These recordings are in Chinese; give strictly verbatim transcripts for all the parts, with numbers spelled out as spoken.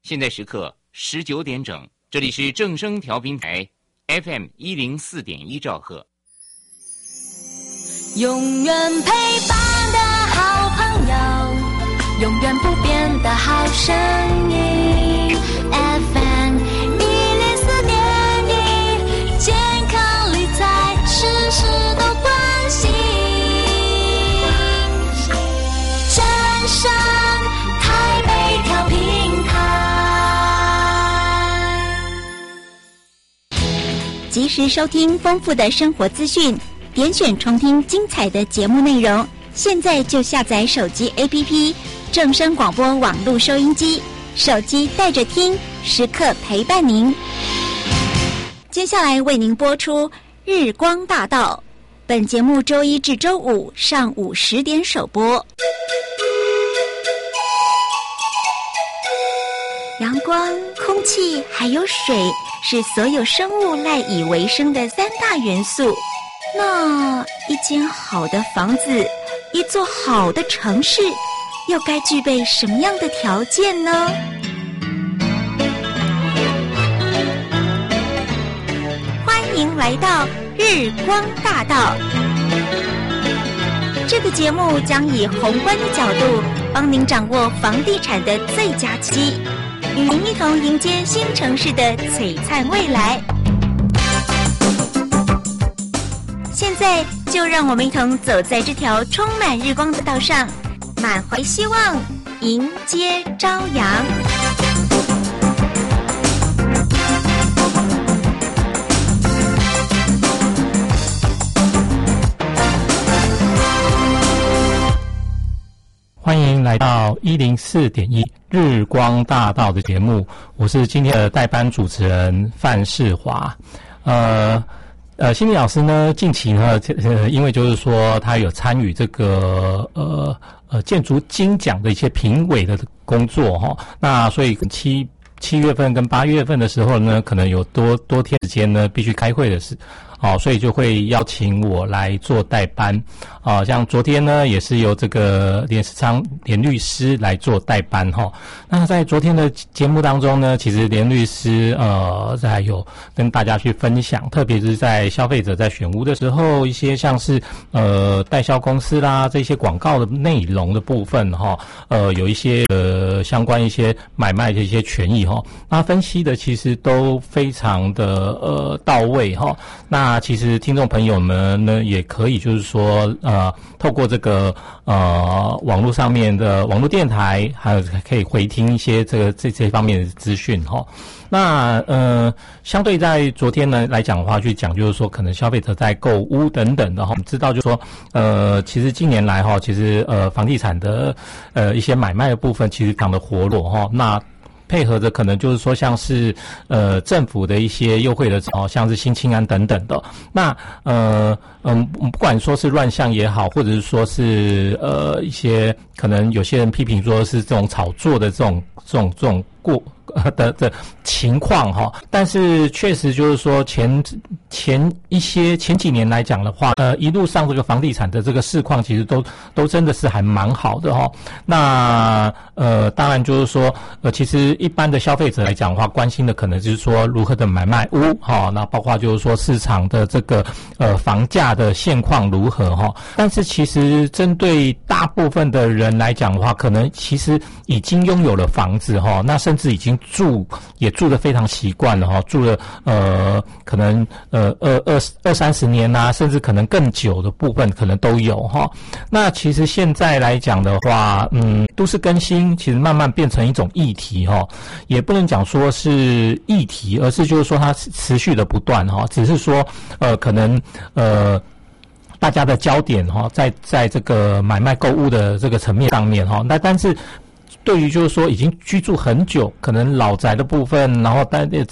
现在时刻十九点整，这里是正声调频台 F M 一零四点一兆赫。 永远陪伴的好朋友，永远不变的好声音 F M 一零四点一，健康理财事事都关心。正声台北调频台， 及时收听丰富的生活资讯，点选重听精彩的节目内容。现在就下载手机 A P P 正声广播网络收音机，手机带着听，时刻陪伴您。接下来为您播出日光大道，本节目周一至周五上午十点首播。阳光、空气还有水是所有生物赖以为生的三大元素。那一间好的房子，一座好的城市，又该具备什么样的条件呢？欢迎来到日光大道。这个节目将以宏观的角度，帮您掌握房地产的最佳机，与您一同迎接新城市的璀璨未来。现在就让我们一同走在这条充满日光的道上，满怀希望，迎接朝阳。 欢迎来到一零四点一日光大道的节目，我是今天的代班主持人范世华。呃呃，心理老师呢，近期呢，呃，因为就是说他有参与这个呃呃建筑金奖的一些评委的工作哈，那所以七七月份跟八月份的时候呢，可能有多多天时间呢，必须开会的事。哦，所以就会邀请我来做代班，啊，像昨天呢，也是由这个连世昌连律师来做代班哈。那在昨天的节目当中呢，其实连律师呃，还有跟大家去分享，特别是在消费者在选屋的时候，一些像是呃代销公司啦，这些广告的内容的部分哈，呃，有一些呃相关一些买卖的一些权益哈，那分析的其实都非常的呃到位哈。那那其实听众朋友们呢，也可以就是说，呃，透过这个呃网络上面的网络电台，还有可以回听一些这个这这方面的资讯哈。那呃，相对在昨天呢来讲的话，去讲就是说，可能消费者在购屋等等的哈，我们知道就是说，呃，其实近年来哈，其实呃房地产的呃一些买卖的部分，其实非常的活络哈。那配合着可能就是说像是呃政府的一些优惠的哦，像是新青安等等的。那呃嗯，不管说是乱象也好，或者是说是呃一些可能有些人批评说是这种炒作的这种这种这种过的的情况哈，但是确实就是说前前一些前几年来讲的话，呃一路上这个房地产的这个市况其实都都真的是还蛮好的哈。那呃当然就是说呃其实一般的消费者来讲的话，关心的可能就是说如何的买卖屋哈，那包括就是说市场的这个呃房价的现况如何哈。但是其实针对大部分的人来讲的话，可能其实已经拥有了房子哈，那甚至已经住也住得非常习惯了哈，住了呃可能呃二二二三十年啊，甚至可能更久的部分可能都有哈。那其实现在来讲的话，嗯，都市更新其实慢慢变成一种议题哈，也不能讲说是议题，而是就是说它持续的不断哈，只是说呃可能呃。大家的焦点哈，在在这个买卖购物的这个层面上面哈，那但是对于就是说已经居住很久，可能老宅的部分，然后但只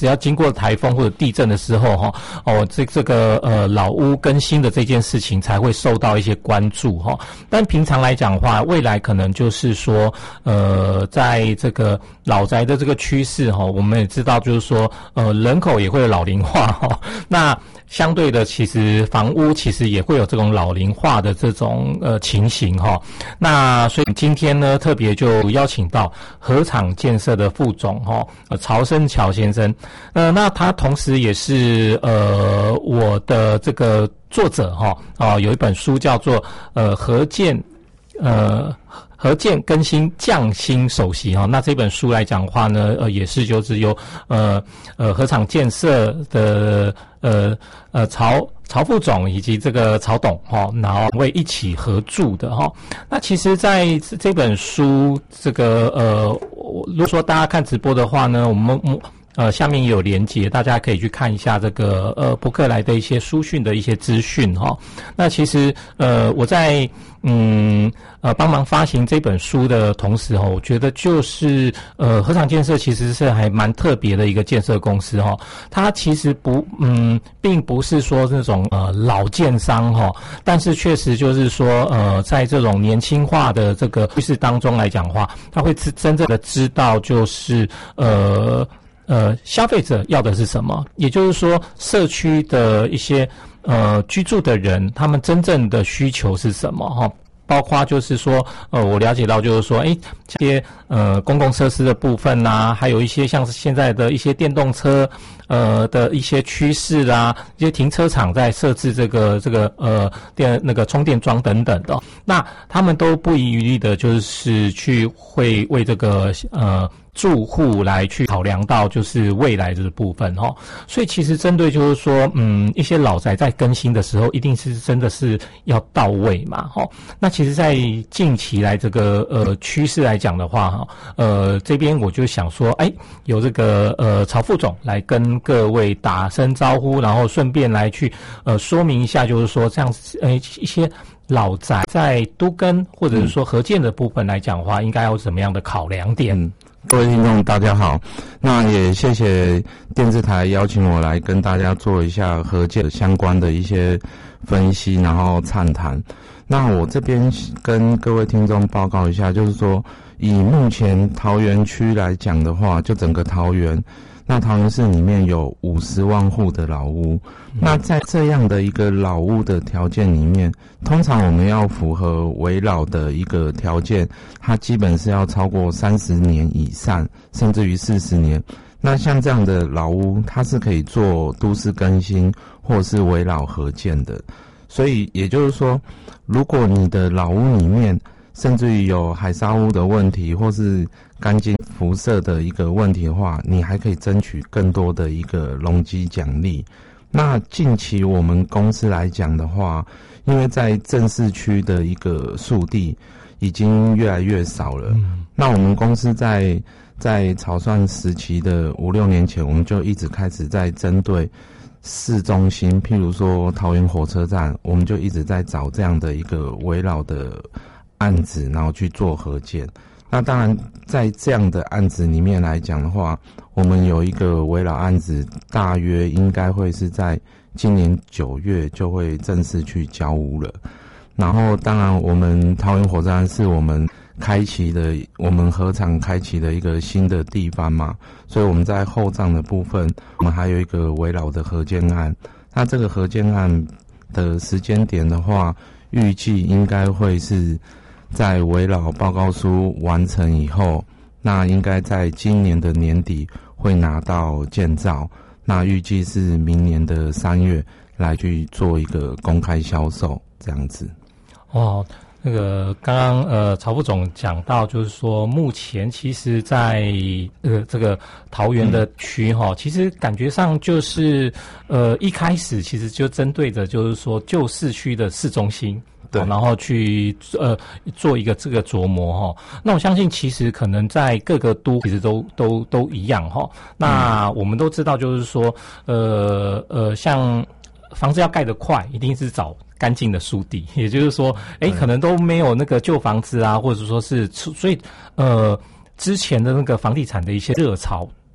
只要经过台风或者地震的时候哈，哦，这这个呃老屋更新的这件事情才会受到一些关注哈。但平常来讲的话，未来可能就是说，呃，在这个老宅的这个趋势哈，我们也知道就是说，呃，人口也会老龄化哈，那相对的，其实房屋其实也会有这种老龄化的这种呃情形哈。那所以今天呢，特别就邀请到合场建设的副总哈，呃曹生桥先生。呃，那他同时也是呃我的这个作者哈啊、呃，有一本书叫做呃合建呃。合建更新匠心首席哈，那这本书来讲的话呢，呃，也是就是由呃呃合场建设的呃呃曹曹副总以及这个曹董哈，然后为一起合著的哈。那其实在这本书这个呃，如果说大家看直播的话呢，我们呃，下面也有连结，大家可以去看一下这个呃博客来的一些书讯的一些资讯哈。那其实呃我在嗯呃帮忙发行这本书的同时哈，我觉得就是呃合场建设其实是还蛮特别的一个建设公司哈。它其实不嗯并不是说那种呃老建商哈，但是确实就是说呃在这种年轻化的这个趋势当中来讲的话，它会真正的知道就是呃。呃，消费者要的是什么？也就是说，社区的一些呃居住的人，他们真正的需求是什么？哈，包括就是说，呃，我了解到就是说，诶，这些呃公共设施的部分呐、啊，还有一些像是现在的一些电动车呃的一些趋势啦，一些停车场在设置这个这个呃电那个充电桩等等的，那他们都不遗余力的，就是去会为这个呃。住户来去考量到就是未来这个部分哈，所以其实针对就是说，嗯，一些老宅在更新的时候，一定是真的是要到位嘛哈。那其实，在近期来这个呃趋势来讲的话哈，呃这边我就想说，哎，有这个呃曹副总来跟各位打声招呼，然后顺便来去呃说明一下，就是说这样呃一些老宅在都更或者是说合建的部分来讲的话，应该有什么样的考量点？ 嗯各位听众大家好，那也谢谢电视台邀请我来跟大家做一下合建相关的一些分析，然后畅谈。那我这边跟各位听众报告一下，就是说以目前桃园区来讲的话，就整个桃园，那桃园市里面有五十万户的老屋，那在这样的一个老屋的条件里面，通常我们要符合危老的一个条件，它基本是要超过三十年以上，甚至于四十年。那像这样的老屋，它是可以做都市更新或者是危老合建的。所以也就是说，如果你的老屋里面甚至于有海砂屋的问题，或是干净辐射的一个问题的话，你还可以争取更多的一个容积奖励。那近期我们公司来讲的话，因为在正市区的一个树地已经越来越少了，嗯、那我们公司在在草创时期的五六年前，我们就一直开始在针对市中心，譬如说桃园火车站，我们就一直在找这样的一个围绕的案子，然后去做合建。那当然在这样的案子里面来讲的话，我们有一个围绕案子，大约应该会是在今年九月就会正式去交屋了。然后当然我们桃园火车站是我们开启的，我们合场开启的一个新的地方嘛，所以我们在后账的部分，我们还有一个围绕的合建案。那这个合建案的时间点的话，预计应该会是在围绕报告书完成以后，那应该在今年的年底会拿到建造，那预计是明年的三月来去做一个公开销售这样子。 哦，那个刚刚呃曹副总讲到，就是说目前其实在呃这个桃园的区哈、嗯，其实感觉上就是呃一开始其实就针对着就是说旧市区的市中心。对，然后去呃做一个这个琢磨哈。那我相信其实可能在各个都其实都都都一样哈。那我们都知道就是说呃呃像房子要盖得快，一定是找干净的树地，也就是说，哎，可能都没有那个旧房子啊，或者说是所以呃之前的那个房地产的一些热潮。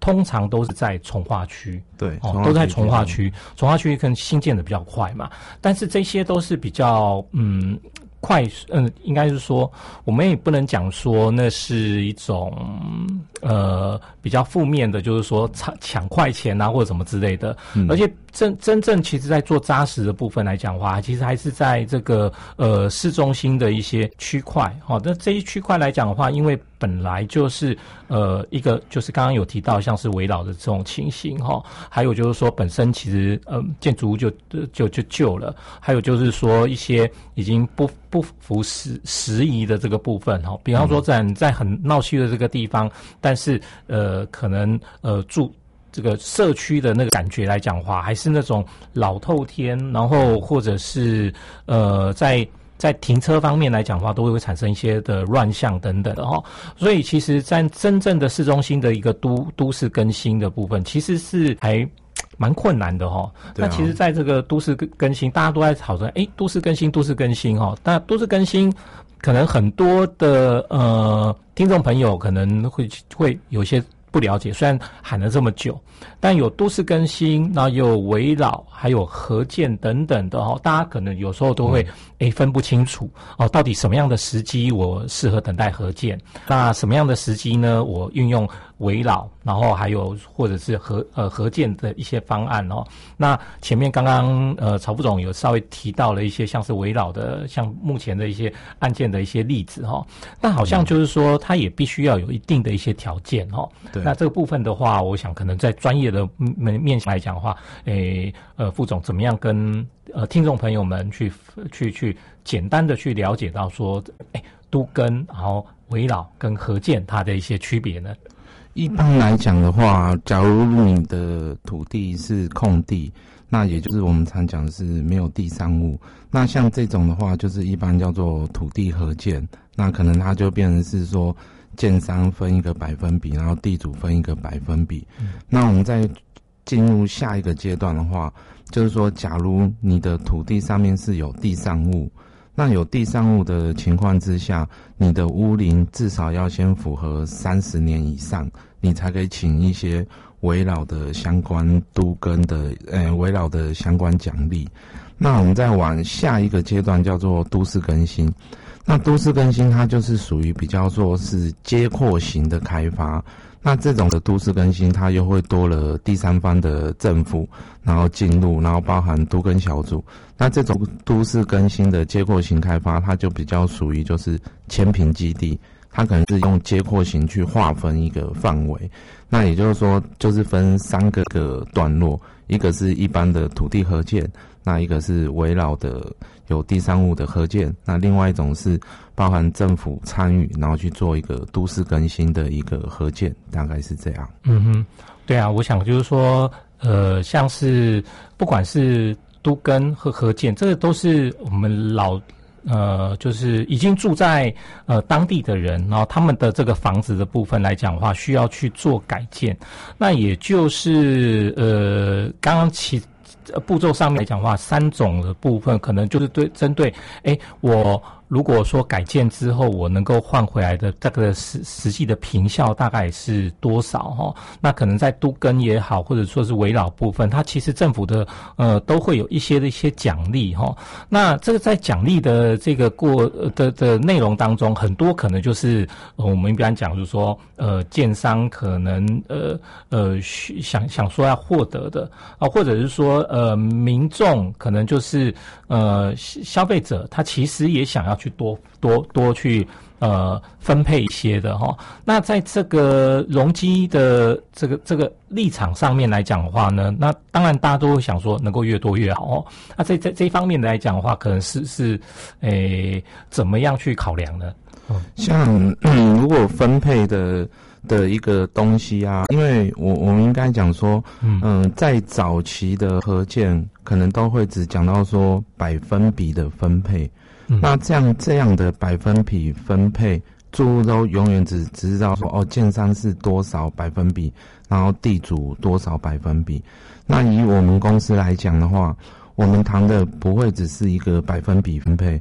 通常都是在从化区， 对， 哦，都在从化区，从化区可能新建的比较快嘛，但是这些都是比较嗯。快，嗯，应该是说，我们也不能讲说那是一种呃比较负面的，就是说抢抢快钱啊或者什么之类的。嗯、而且真真正其实在做扎实的部分来讲的话，其实还是在这个呃市中心的一些区块。好、哦，那这一区块来讲的话，因为本来就是呃一个就是刚刚有提到像是围绕的这种情形哈、哦，还有就是说本身其实呃建筑物就就就旧了，还有就是说一些已经不。不符时时宜的这个部分哈，比方说在在很闹区的这个地方，但是呃可能呃住这个社区的那个感觉来讲话，还是那种老透天，然后或者是呃在在停车方面来讲的话，都会产生一些的乱象等等的哈。所以其实在真正的市中心的一个都都市更新的部分，其实是还蛮困难的哈、哦。那其实在这个都市更新，大家都在讨论，诶，都市更新，都市更新哈、哦。但都市更新，可能很多的呃听众朋友可能会会有些不了解，虽然喊了这么久，但有都市更新，然后有围绕，还有合建等等的哦，大家可能有时候都会诶、嗯、分不清楚哦，到底什么样的时机我适合等待合建，那什么样的时机呢？我运用围绕，然后还有或者是合呃合建的一些方案哦。那前面刚刚呃曹副总有稍微提到了一些像是围绕的，像目前的一些案件的一些例子哈、哦，但好像就是说它也必须要有一定的一些条件哈、哦。对。那这个部分的话，我想可能在专业的面面向来讲的话，诶呃副总怎么样跟呃听众朋友们去去去简单的去了解到说，诶都更然后围绕跟合建它的一些区别呢？ 一般来讲的话，假如你的土地是空地，那也就是我们常讲的是没有地上物。那像这种的话，就是一般叫做土地合建，那可能它就变成是说建商分一个百分比，然后地主分一个百分比。嗯、那我们再进入下一个阶段的话，就是说，假如你的土地上面是有地上物。那有地上物的情况之下，你的屋龄至少要先符合三十年以上，你才可以请一些围绕的相关都更的，呃，围绕的相关奖励。那我们再往下一个阶段叫做都市更新。那都市更新它就是属于比较说是街廓型的开发。那这种的都市更新，它又会多了第三方的政府，然后进入，然后包含都更小组。那这种都市更新的街廓型开发，它就比较属于就是千坪基地，它可能是用街廓型去划分一个范围。那也就是说，就是分三个个段落，一个是一般的土地合建，那一个是围绕的有地上物的合建，那另外一种是包含政府参与，然后去做一个都市更新的一个合建，大概是这样。 嗯哼，对啊，我想就是说，呃，像是不管是都更和合建，这个都是我们老。呃，就是已经住在呃当地的人，然后他们的这个房子的部分来讲的话，需要去做改建。那也就是呃，刚刚其步骤上面来讲的话，三种的部分可能就是对针对，哎，我如果说改建之后，我能够换回来的这个实实际的坪效大概是多少哈？那可能在都更也好，或者说是围绕部分，它其实政府的呃都会有一些的一些奖励哈。那这个在奖励的这个过的的内容当中，很多可能就是、呃、我们一般讲就是说，呃，建商可能呃呃想想说要获得的啊，或者是说呃民众可能就是呃消费者他其实也想要去多多多去呃分配一些的哈。那在这个容积的这个这个立场上面来讲的话呢，那当然大家都会想说能够越多越好哦。那在这这一方面来讲的话，可能是是诶怎么样去考量呢？ 嗯、像、嗯、如果分配的的一个东西啊，因为我我们应该讲说，嗯、呃，在早期的合建可能都会只讲到说百分比的分配。嗯、那这样这样的百分比分配，住户都永远只只知道说哦，建商是多少百分比，然后地主多少百分比。那以我们公司来讲的话，我们谈的不会只是一个百分比分配，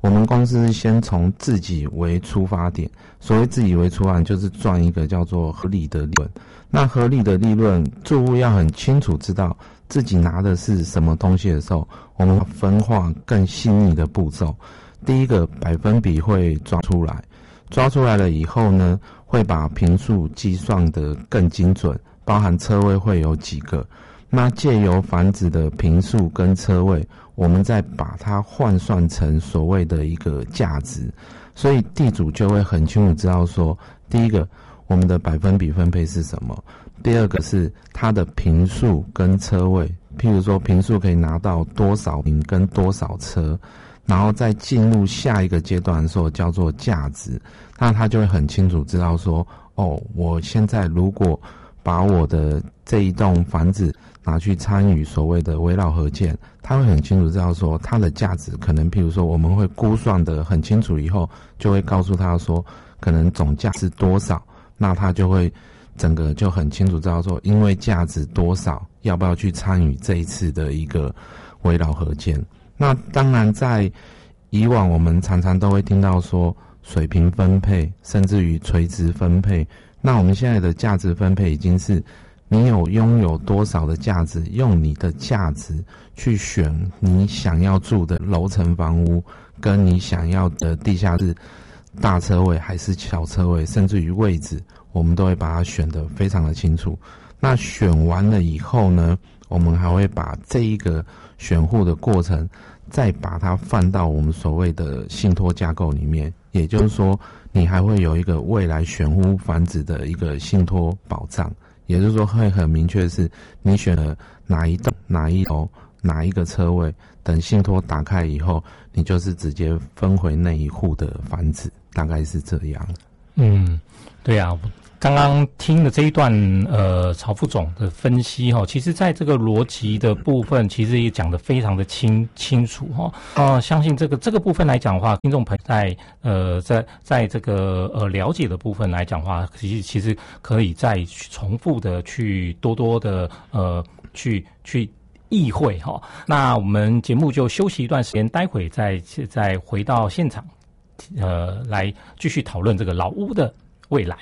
我们公司先从自己为出发点，所谓自己为出发点，就是赚一个叫做合理的利润。那合理的利润，住户要很清楚知道自己拿的是什么东西的时候，我们分化更细腻的步骤。第一个百分比会抓出来，抓出来了以后呢，会把坪数计算得更精准，包含车位会有几个。那借由房子的坪数跟车位，我们再把它换算成所谓的一个价值，所以地主就会很清楚知道说，第一个我们的百分比分配是什么，第二个是它的坪数跟车位，譬如说坪数可以拿到多少坪跟多少车，然后再进入下一个阶段的时候叫做价值，那他就会很清楚知道说，哦，我现在如果把我的这一栋房子拿去参与所谓的围绕合建，他会很清楚知道说它的价值可能譬如说我们会估算得很清楚以后，就会告诉他说可能总价是多少，那他就会整个就很清楚知道说因为价值多少要不要去参与这一次的一个围绕合建。那当然在以往我们常常都会听到说水平分配甚至于垂直分配，那我们现在的价值分配已经是你有拥有多少的价值，用你的价值去选你想要住的楼层房屋，跟你想要的地下室大车位还是小车位，甚至于位置，我们都会把它选得非常的清楚。那选完了以后呢，我们还会把这一个选户的过程再把它放到我们所谓的信托架构里面，也就是说你还会有一个未来选户房子的一个信托保障，也就是说会很明确的是你选了哪一栋哪一楼哪一个车位，等信托打开以后你就是直接分回那一户的房子，大概是这样。 嗯，对啊，刚刚听的这一段呃曹副总的分析哈，其实在这个逻辑的部分其实也讲得非常的清清楚哈。呃相信这个这个部分来讲的话，听众朋友在呃在在这个呃了解的部分来讲的话，其实其实可以再重复的去多多的呃去去意会哈。那我们节目就休息一段时间，待会再再回到现场，呃来继续讨论这个老屋的未来。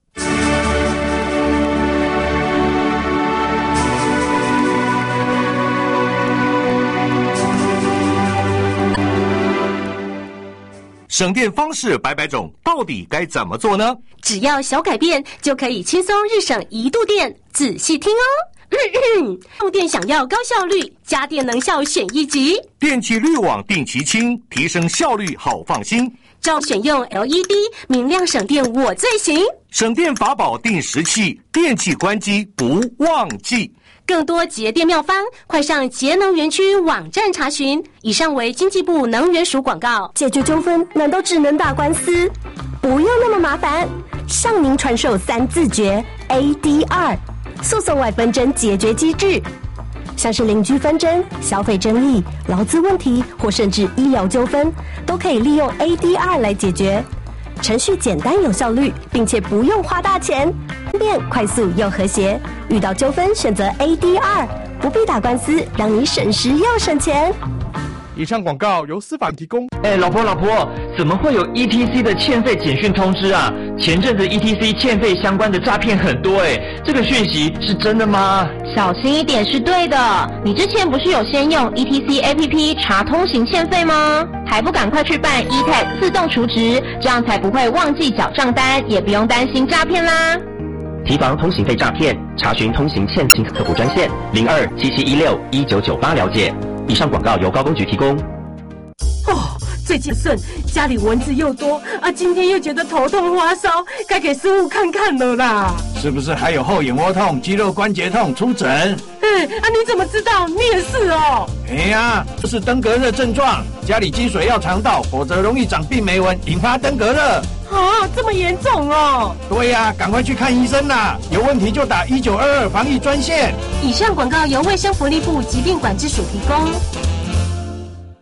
省电方式百百种，到底该怎么做呢？ 只要小改变，就可以轻松日省一度电。仔细听哦。用电想要高效率，家电能效选一级。 电器滤网定期清，提升效率好放心。 照选用 L E D， 明亮省电我最行。 省电法宝定时器，电器关机不忘记。 更多节电妙方，快上节能园区网站查询。以上为经济部能源署广告。解决纠纷难道只能打官司？不用那么麻烦，向您传授三字诀 A D R。诉讼外纷争解决机制，像是邻居纷争、消费争议、劳资问题或甚至医疗纠纷，都可以利用 A D R 来解决。程序简单有效率，并且不用花大钱，方便快速又和谐。遇到纠纷选择 A D R， 不必打官司，让你省时又省钱。 以上广告由司法提供。 哎，老婆老婆，怎么会有 E T C 的欠费简讯通知啊？前阵子 E T C 欠费相关的诈骗很多哎，这个讯息是真的吗？ 小心一点是对的。你之前不是有先用 E T C A P P 查通行欠费吗？还不赶快去办 E T A G 自动储值，这样才不会忘记缴账单，也不用担心诈骗啦。 提防通行费诈骗，查询通行欠请客服专线零二七七一六一九九八了解。以上广告由高公局提供。 哦，最近顺，家里蚊子又多啊，今天又觉得头痛发烧，该给师傅看看了啦。 是不是还有后眼窝痛、肌肉关节痛？出诊。 哎，啊，你怎么知道？你也是哦。 哎呀，这是登革热症状，家里积水要肠道，否则容易长病媒蚊，引发登革热。 啊，这么严重哦。 对呀、啊，赶快去看医生啦！有问题就打一九二二防疫专线。 以上广告由卫生福利部疾病管制署提供。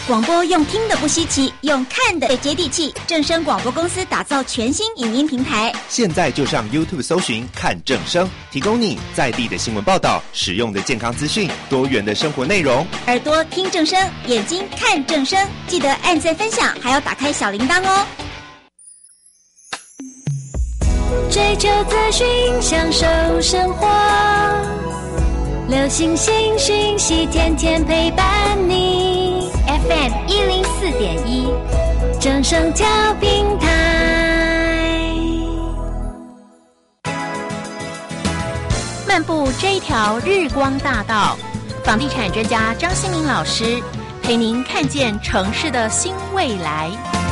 广播用听的不稀奇，用看的接地气。正声广播公司打造全新影音平台， 现在就上 YouTube 搜寻看正声，提供你在地的新闻报道、实用的健康资讯、多元的生活内容。 耳朵听正声，眼睛看正声，记得按赞分享，还要打开小铃铛哦。 追求资讯，享受生活，流行新讯息，天天陪伴你。F M 一零四点一，正声调频台。 漫步这一条日光大道，房地产专家张新民老师陪您看见城市的新未来。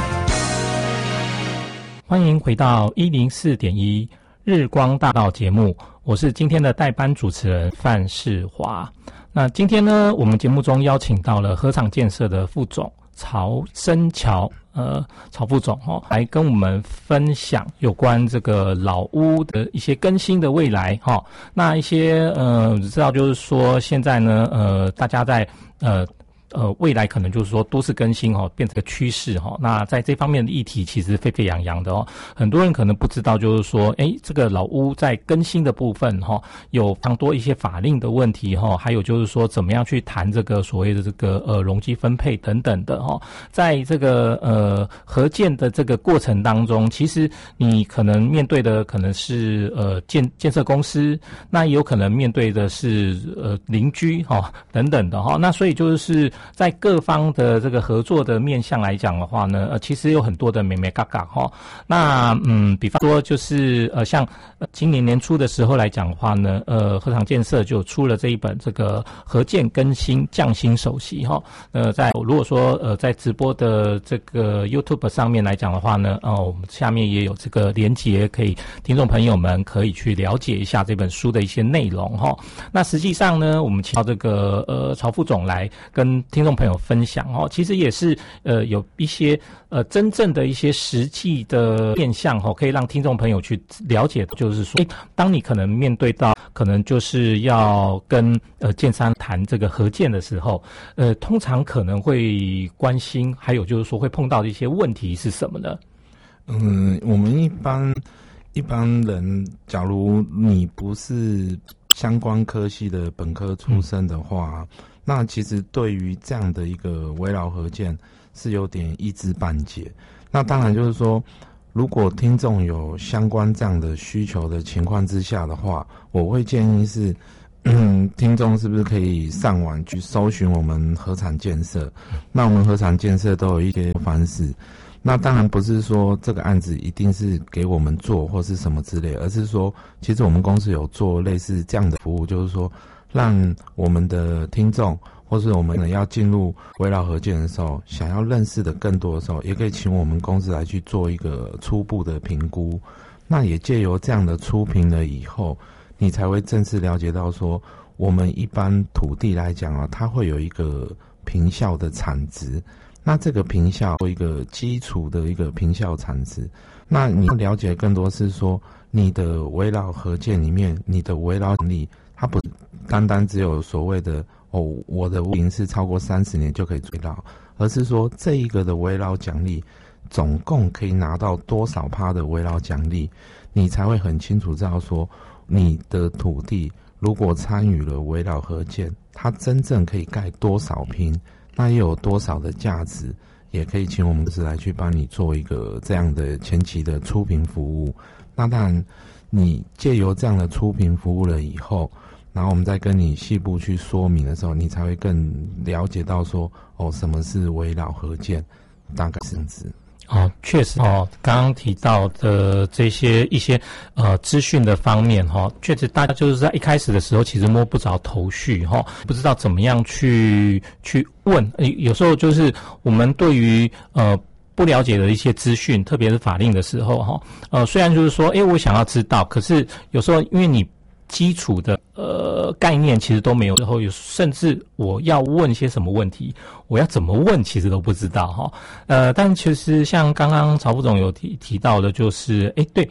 欢迎回到一零四点一日光大道节目，我是今天的代班主持人范世华。那今天呢，我们节目中邀请到了合场建设的副总曹生桥，呃，曹副总哦，来跟我们分享有关这个老屋的一些更新的未来哈、哦。那一些呃，知道就是说现在呢，呃，大家在呃。呃，未来可能就是说都市更新哈、哦，变成个趋势哈、哦。那在这方面的议题其实沸沸扬扬的哦。很多人可能不知道，就是说，诶，这个老屋在更新的部分哈、哦，有非常多一些法令的问题哈、哦，还有就是说怎么样去谈这个所谓的这个呃容积分配等等的哈、哦。在这个呃合建的这个过程当中，其实你可能面对的可能是呃建建设公司，那也有可能面对的是呃邻居哈、哦、等等的哈、哦。那所以就是在各方的这个合作的面向来讲的话呢，呃，其实有很多的眉眉角角哈。那嗯，比方说就是呃，像、呃、今年年初的时候来讲的话呢，呃，合场建设就出了这一本这个合建更新匠心首席哈。呃，在如果说呃在直播的这个 YouTube 上面来讲的话呢，哦、呃，我们下面也有这个连结，可以听众朋友们可以去了解一下这本书的一些内容哈。那实际上呢，我们请到这个呃曹副总来跟听众朋友分享哦，其实也是呃有一些呃真正的一些实际的面向哦，可以让听众朋友去了解，就是说，诶，当你可能面对到可能就是要跟呃建商谈这个合建的时候，呃，通常可能会关心，还有就是说会碰到的一些问题是什么呢？ 嗯，我们一般一般人，假如你不是相关科系的本科出身的话。嗯，那其实对于这样的一个围绕合建是有点一知半解。那当然就是说，如果听众有相关这样的需求的情况之下的话，我会建议是，嗯，听众是不是可以上网去搜寻我们合场建设？那我们合场建设都有一些方式。那当然不是说这个案子一定是给我们做或是什么之类，而是说，其实我们公司有做类似这样的服务，就是说，让我们的听众或是我们要进入围绕合建的时候，想要认识的更多的时候，也可以请我们公司来去做一个初步的评估。那也借由这样的初评了以后，你才会正式了解到说，我们一般土地来讲啊，它会有一个坪效的产值。那这个坪效有一个基础的一个坪效产值。那你要了解更多是说，你的围绕合建里面，你的围绕能力，它不单单只有所谓的哦，我的屋龄是超过三十年就可以追绕，而是说这一个的围绕奖励总共可以拿到多少趴的围绕奖励，你才会很清楚知道说你的土地如果参与了围绕合建，它真正可以盖多少坪，那又有多少的价值，也可以请我们公司来去帮你做一个这样的前期的初评服务。那当然你借由这样的初评服务了以后，然后我们再跟你细部去说明的时候，你才会更了解到说，哦，什么是围绕合建，大概是这样子。 哦，确实哦，刚刚提到的这些一些呃资讯的方面哈、哦，确实大家就是在一开始的时候其实摸不着头绪哈、哦，不知道怎么样去去问，有时候就是我们对于呃不了解的一些资讯，特别是法令的时候哈、哦，呃虽然就是说，诶，我想要知道，可是有时候因为你基础的呃概念其实都没有，然后有甚至我要问些什么问题，我要怎么问其实都不知道哈。呃，但其实像刚刚曹副总有提提到的，就是哎对，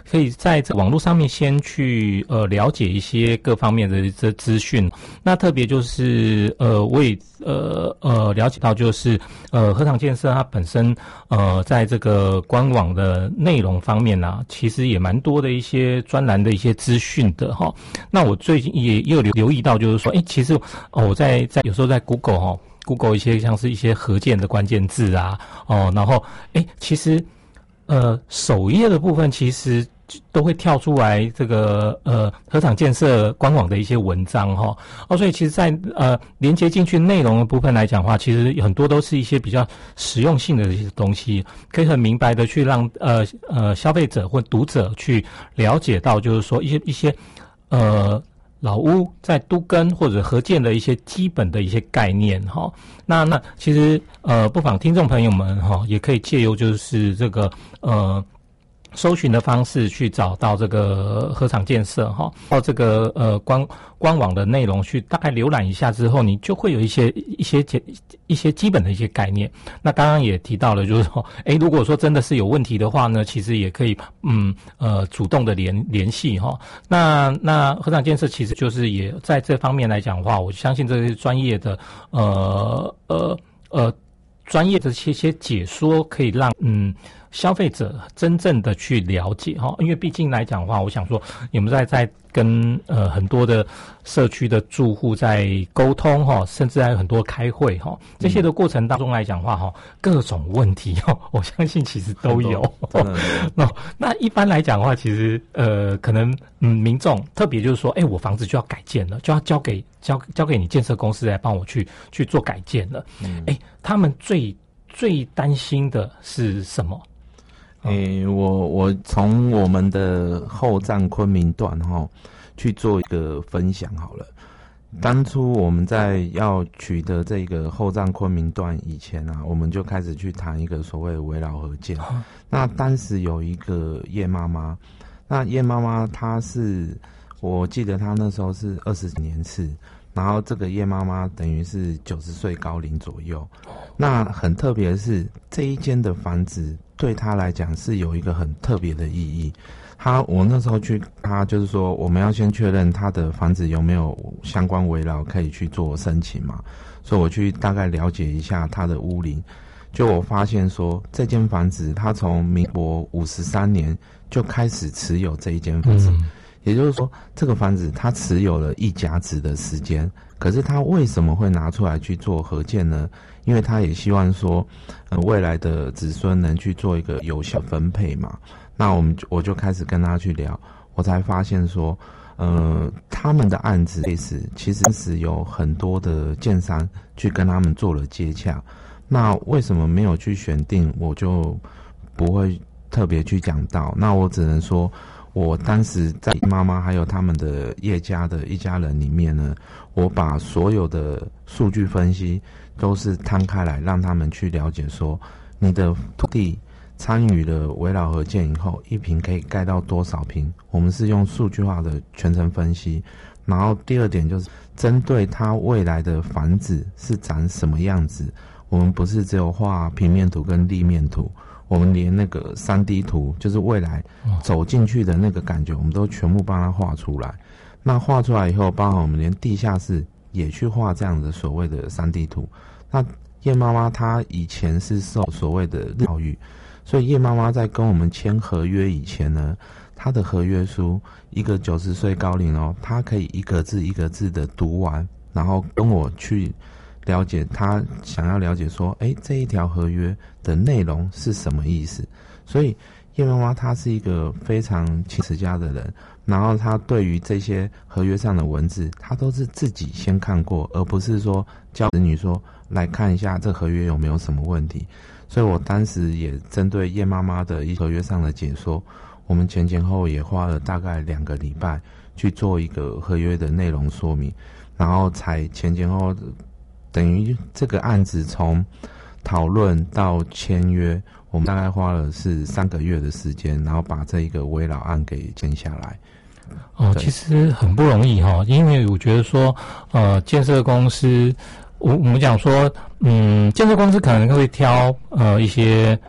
可以在这网络上面先去呃了解一些各方面的这资讯。那特别就是呃我也呃呃了解到，就是呃合场建设它本身呃在这个官网的内容方面啊，其实也蛮多的一些专栏的一些资讯的哈。那我最近也也有留意到，就是说，哎，其实哦我在在有时候在 Google 哈 Google 一些像是一些合建的关键字啊，哦，然后哎其实呃首页的部分其实都会跳出来这个呃合场建设官网的一些文章哈哦，所以其实在呃连接进去内容的部分来讲的话，其实很多都是一些比较实用性的一些东西，可以很明白的去让呃呃消费者或读者去了解到，就是说一些一些呃老屋在都更或者合建的一些基本的一些概念哈。那那其实呃不妨听众朋友们哈也可以借由就是这个呃搜寻的方式去找到这个合场建设哈，到这个呃官官网的内容去大概浏览一下之后，你就会有一些一些一些基本的一些概念。那刚刚也提到了，就是说，哎，如果说真的是有问题的话呢，其实也可以嗯呃主动的联联系哈。那那合场建设其实就是也在这方面来讲的话，我相信这是专业的呃呃呃专业的这些解说，可以让嗯。消费者真正的去了解哈，因为毕竟来讲的话，我想说，你们在在跟呃很多的社区的住户在沟通哈，甚至还有很多开会哈，这些的过程当中来讲的话哈，各种问题哈，我相信其实都有。那那一般来讲的话，其实呃可能嗯民众特别就是说，哎，我房子就要改建了，就要交给交交给你建设公司来帮我去去做改建了。哎、嗯，他们最最担心的是什么？ 诶、欸，我我从我们的后站昆明段哈去做一个分享好了。当初我们在要取得这个后站昆明段以前啊，我们就开始去谈一个所谓围绕合建。那当时有一个叶妈妈，那叶妈妈她是，我记得她那时候是二十年次。然后这个叶妈妈等于是九十岁高龄左右，那很特别的是这一间的房子对她来讲是有一个很特别的意义。她我那时候去，她就是说我们要先确认她的房子有没有相关围绕可以去做申请嘛，所以我去大概了解一下她的屋龄，就我发现说这间房子她从民国五十三年就开始持有这一间房子。嗯，也就是说，这个房子它持有了一甲子的时间，可是它为什么会拿出来去做合建呢？因为他也希望说，呃，未来的子孙能去做一个有效分配嘛。那我们我就开始跟他去聊，我才发现说，呃，他们的案子类似，其实是有很多的建商去跟他们做了接洽。那为什么没有去选定，我就不会特别去讲到。那我只能说，我当时在妈妈还有他们的叶家的一家人里面呢，我把所有的数据分析都是摊开来，让他们去了解说，你的土地参与了围绕合建以后，一坪可以盖到多少坪，我们是用数据化的全程分析。然后第二点就是针对它未来的房子是长什么样子，我们不是只有画平面图跟立面图，我们连那个 三 D 图，就是未来走进去的那个感觉，我们都全部帮它画出来。那画出来以后，包含我们连地下室也去画这样的所谓的 三 D 图。那叶妈妈她以前是受所谓的教育，所以叶妈妈在跟我们签合约以前呢，她的合约书一个九十岁高龄哦，她可以一个字一个字的读完，然后跟我去了解，他想要了解说，哎，这一条合约的内容是什么意思？所以叶妈妈她是一个非常勤持家的人，然后她对于这些合约上的文字，她都是自己先看过，而不是说教子女说来看一下这合约有没有什么问题。所以我当时也针对叶妈妈的一合约上的解说，我们前前后也花了大概两个礼拜去做一个合约的内容说明，然后才前前后后等于这个案子从讨论到签约，我们大概花了是三个月的时间，然后把这一个围绕案给签下来。 哦，其实很不容易哈，因为我觉得说，呃，建设公司，我我们讲说，嗯，建设公司可能会挑呃一些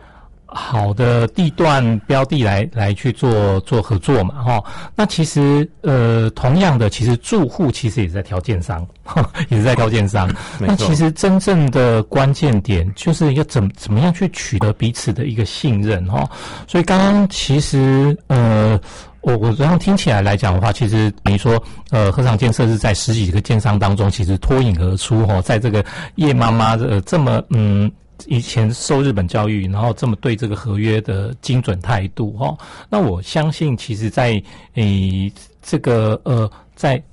好的地段标的来来去做做合作嘛，哈。那其实呃，同样的，其实住户其实也在挑建商，也是在挑建商。那其实真正的关键点就是要怎怎么样去取得彼此的一个信任，哈。所以刚刚其实呃。我我这样听起来来讲的话，其实等于说，呃，合场建设是在十几个建商当中，其实脱颖而出哈，在这个叶妈妈的这么嗯，以前受日本教育，然后这么对这个合约的精准态度哈，那我相信，其实在诶这个呃在